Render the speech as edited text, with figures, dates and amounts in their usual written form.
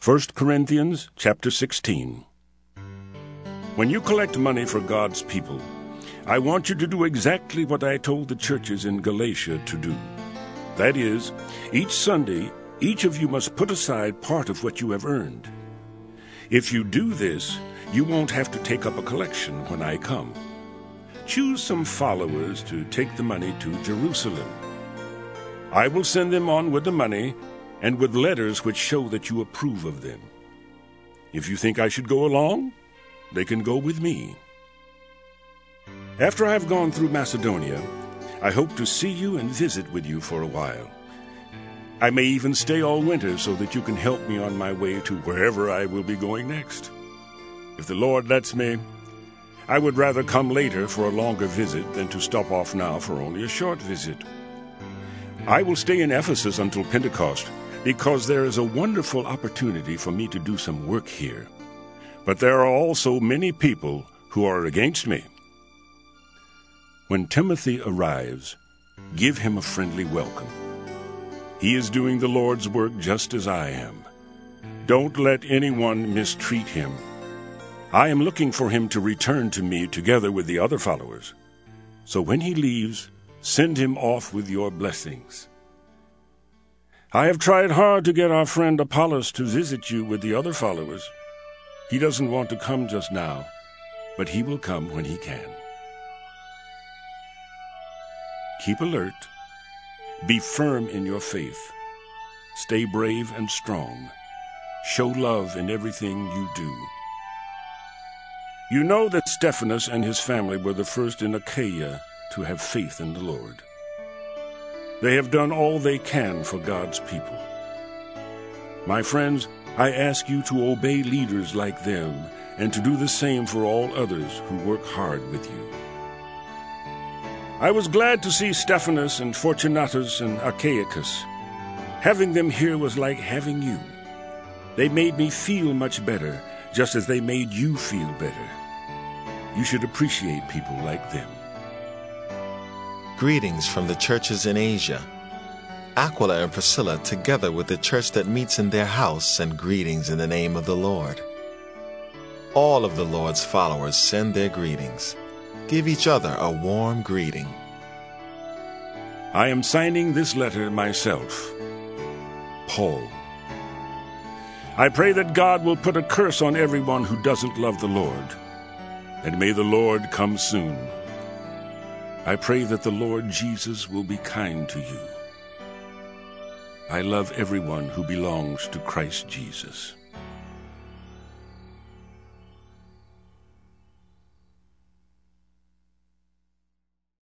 1 Corinthians chapter 16. When you collect money for God's people, I want you to do exactly what I told the churches in Galatia to do. That is, each Sunday, each of you must put aside part of what you have earned. If you do this, you won't have to take up a collection when I come. Choose some followers to take the money to Jerusalem. I will send them on with the money and with letters which show that you approve of them. If you think I should go along, they can go with me. After I have gone through Macedonia, I hope to see you and visit with you for a while. I may even stay all winter so that you can help me on my way to wherever I will be going next. If the Lord lets me, I would rather come later for a longer visit than to stop off now for only a short visit. I will stay in Ephesus until Pentecost, because there is a wonderful opportunity for me to do some work here. But there are also many people who are against me. When Timothy arrives, give him a friendly welcome. He is doing the Lord's work just as I am. Don't let anyone mistreat him. I am looking for him to return to me together with the other followers. So when he leaves, send him off with your blessings. I have tried hard to get our friend Apollos to visit you with the other followers. He doesn't want to come just now, but he will come when he can. Keep alert. Be firm in your faith. Stay brave and strong. Show love in everything you do. You know that Stephanas and his family were the first in Achaia to have faith in the Lord. They have done all they can for God's people. My friends, I ask you to obey leaders like them and to do the same for all others who work hard with you. I was glad to see Stephanas and Fortunatus and Achaicus. Having them here was like having you. They made me feel much better, just as they made you feel better. You should appreciate people like them. Greetings from the churches in Asia. Aquila and Priscilla, together with the church that meets in their house, send greetings in the name of the Lord. All of the Lord's followers send their greetings. Give each other a warm greeting. I am signing this letter myself. Paul. I pray that God will put a curse on everyone who doesn't love the Lord, and may the Lord come soon. I pray that the Lord Jesus will be kind to you. I love everyone who belongs to Christ Jesus.